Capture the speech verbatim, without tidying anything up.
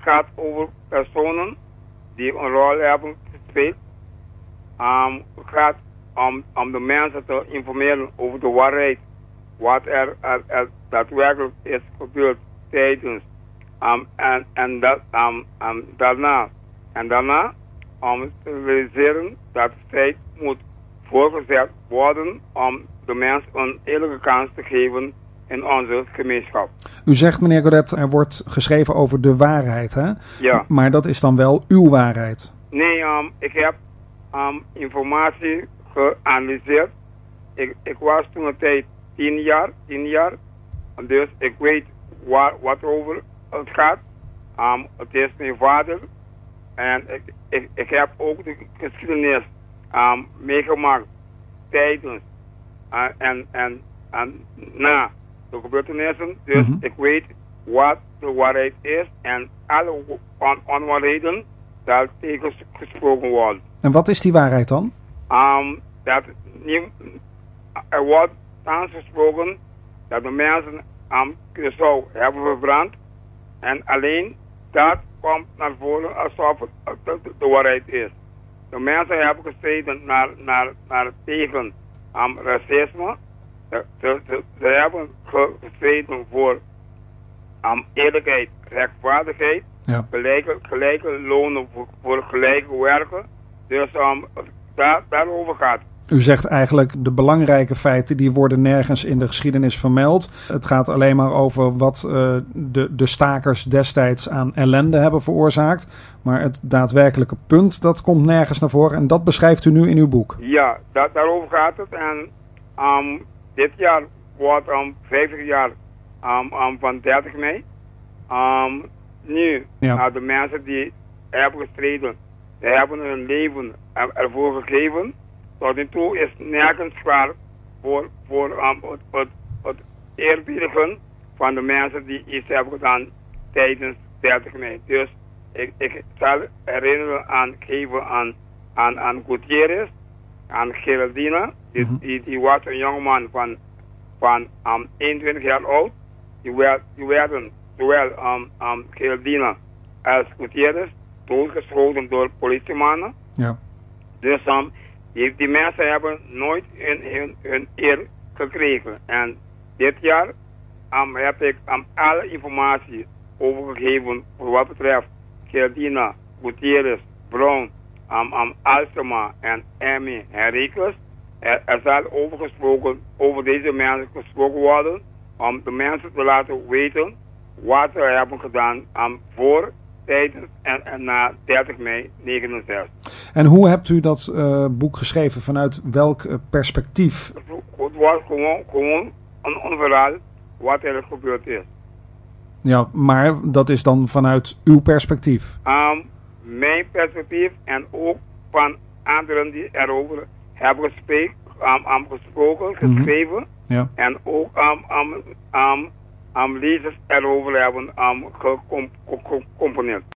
gaat over personen die een rol hebben gespeeld. Um, het gaat om, om de mensen te informeren over de waarheid. Wat er, er, er daadwerkelijk is gebeurd tijdens. Um, en, en, dat, um, um, daarna, en daarna om te realiseren dat de strijd moet voorgezet worden om de mensen een eerlijke kans te geven in onze gemeenschap. U zegt, meneer Godet, er wordt geschreven over de waarheid, hè? Ja. Maar dat is dan wel uw waarheid? Nee, um, ik heb um, informatie geanalyseerd. Ik, ik was toen een tijd tien jaar, tien jaar. Dus ik weet waar, wat over het gaat. Um, het is mijn vader. En ik, ik, ik heb ook de geschiedenis um, meegemaakt tijdens uh, en, en, en na de gebeurtenissen. Dus mm-hmm. ik weet wat de waarheid is en alle on onwaarheden daar tegen gesproken worden. En wat is die waarheid dan? Um, dat nie, er wordt aangesproken dat de mensen um, Curaçao hebben verbrand en alleen dat komt naar voren alsof het de, de, de waarheid is. De mensen hebben gestreden naar, naar, naar tegen um, racisme. Ze, ze, ze, ze hebben gestreden voor um, eerlijkheid, rechtvaardigheid, ja. gelijke, gelijke lonen voor, voor gelijke werken. Dus um, daar, daarover gaat. U zegt eigenlijk de belangrijke feiten die worden nergens in de geschiedenis vermeld. Het gaat alleen maar over wat uh, de, de stakers destijds aan ellende hebben veroorzaakt. Maar het daadwerkelijke punt, dat komt nergens naar voren. En dat beschrijft u nu in uw boek. Ja, dat, daarover gaat het. En um, dit jaar wordt um, vijftig jaar um, um, van dertig mei. Um, nu, ja. nou, de mensen die hebben gestreden, die hebben hun leven ervoor gegeven. Tot nu toe is nergens klaar voor, voor um, het, het, het eerbiedigen van de mensen die iets hebben gedaan tijdens dertig mei. Dus ik, ik zal herinneren aan geven aan, aan, aan Gutierrez, aan Geraldina. Die, mm-hmm. die, die was een jongeman van, van um, eenentwintig jaar oud. Die, werd, die werden zowel um, um, Geraldina als Gutierrez doodgeschoten door politiemannen. Ja. Dus um, Die, die mensen hebben nooit hun, hun, hun eer gekregen. En dit jaar um, heb ik um, alle informatie overgegeven voor wat betreft Geraldina, Gutierrez, Brown, um, um, Alstema en Emmy Henriquez. Er, er zal overgesproken, over deze mensen gesproken worden om de mensen te laten weten wat ze hebben gedaan um, voor tijdens en, en na dertig mei negenenzestig. En hoe hebt u dat uh, boek geschreven? Vanuit welk uh, perspectief? Het was gewoon, gewoon een, een verhaal wat er gebeurd is. Ja, maar dat is dan vanuit uw perspectief? Um, mijn perspectief en ook van anderen die erover hebben gesprek, um, um, gesproken, geschreven. Mm-hmm. Ja. En ook um, um, um, um, lezers erover hebben um, gecomponeerd.